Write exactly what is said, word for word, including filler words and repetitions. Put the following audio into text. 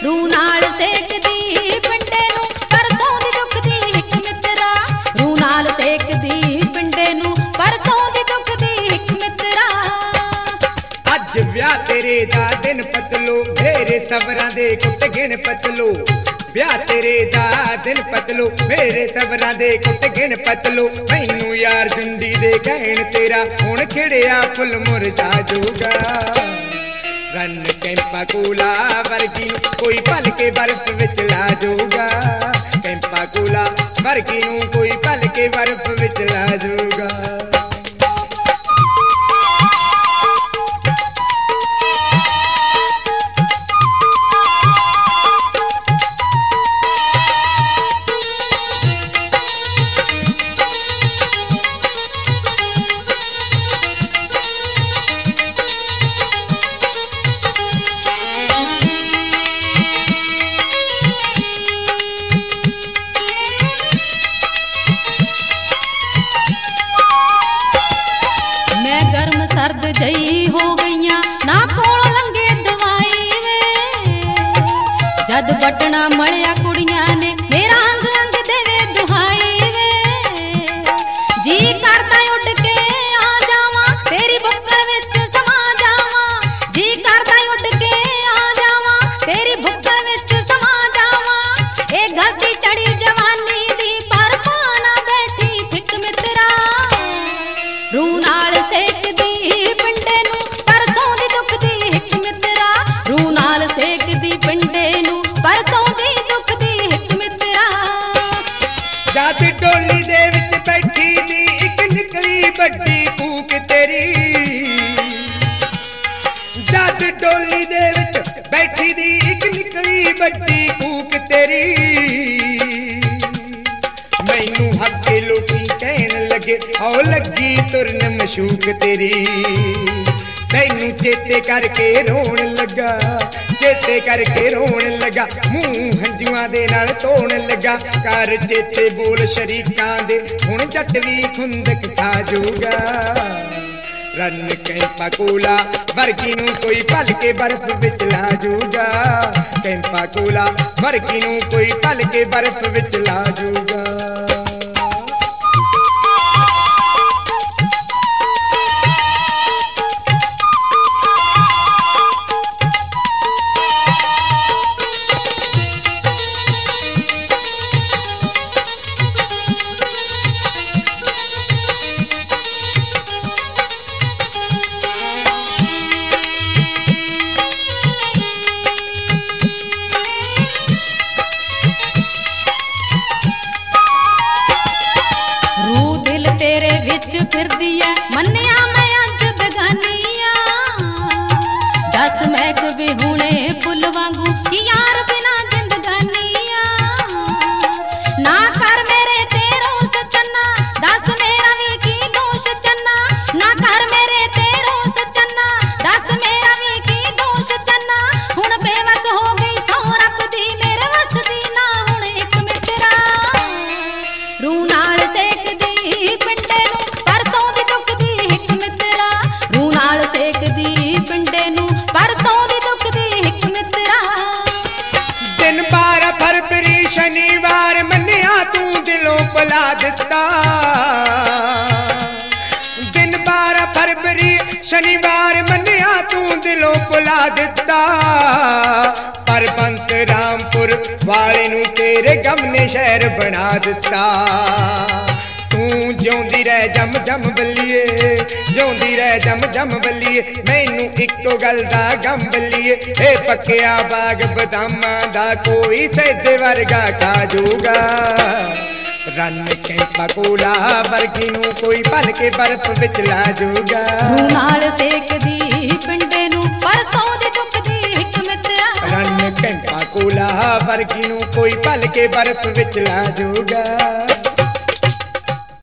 रूह नाल सेकदी पिंडे नूं परसों दी दुख दी हिक मित्रा रूह नाल सेकदी पिंडे नूं परसों दी दुख दी हिक मित्रा अज ब्याह तेरे दा दिन पतलो मेरे सबरां दे कुट गिण पतलो ब्याह तेरे दा दिन पतलो मेरे सबरां दे कुट गिण पतलो मैनू यार जुंडी दे गहण तेरा हुण खिड़िया फुल मुरझा जूगा रन कैंपा कूला वर्गी कोई पल के बर्फ विच ला जूगा कैंपा कूला वर्गी नूं कोई पल के बर्फ विच ला जूगा गर्म सर्द जई हो गईयां ना कोल लंगे दवाई वे जद बटना मलिया कुड़ियां ने मेरा अंग अंग देवे दुहाई वे जी करदा उठ के आ जावां तेरी बुक्कड़ विच समा जावां जी करदा उठ के आ जावां तेरी बुक्कड़ विच समा जावां ए गलती चढ़ी जवानी दी पर पाना बैठी फिक मित्रा रूह नाल सेकदी पिंडे नूं परसों दी दुख दी हिक मित्रा रूह नाल सेकदी पिंडे नूं परसों दी दुख दी हिक मित्रा जद डोली दे विच बैठी दी इक निकली बड्डी कूक तेरी जद डोली दे विच बैठी दी इक निकली बड्डी कूक तेरी मैनू हस के लोकी कहन लगे औ लगी तुरन मशूक तेरी तैनू चेते करके रोन लगा चेते करके रोन लगा मुंह हंजुआं दे नाल धोण लगा कर चेते बोल शरीकां दे हुण जट भी खुंदक खा जूगा रन कैंपा कूला वर्गी नूं कोई पल के बर्फ विच ला जूगा कैंपा कूला वर्गी नूं कोई पल के बर्फ विच ला जूगा तेरे विच फिरदी है मन्निया मैं अज बेगानी आ दस महक भी हुणे फुल वांगू कि यार बिना जिंदगानी आ ना कर मेरे तेरो सचना दस मेरा भी की दोष चन्ना ना कर मेरे तेरो सचना दस मेरा भी की दोष चन्ना हुण बेवस हो गई सौ रब दी मेरे वस दी ना हुण एक मित्रा रूह नाल सेकदी पिंडे नूं परसों दी दुख दी हिक मित्रा रूह नाल सेकदी पिंडे नूं परसों दी दुख दी हिक मित्रा दिन बारह फरवरी शनिवार मन्निया तू दिलों भुला दिता दिन बारह फरवरी शनिवार मन्निया तू दिलों भुला दिता पर पंत रामपुर वाले नूं तेरे गम ने शहर बना दिता तू जिउंदी रह जम जम बल्लीए जिउंदी रह जम जम बल्लीए मैनू इक्को गल दा गम बल्लीए ए पक्किया बाग बदामां दा कोई सैदे वर्गा खा जूगा रन कैंपा कूला वर्गी नूं कोई पल के बर्फ विच ला जूगा रूह नाल सेकदी पिंडे नूं परसों दी दुख दी हिक मित्रा रन कैंपा कूला वर्गी नूं कोई पल के बर्फ विच ला जूगा।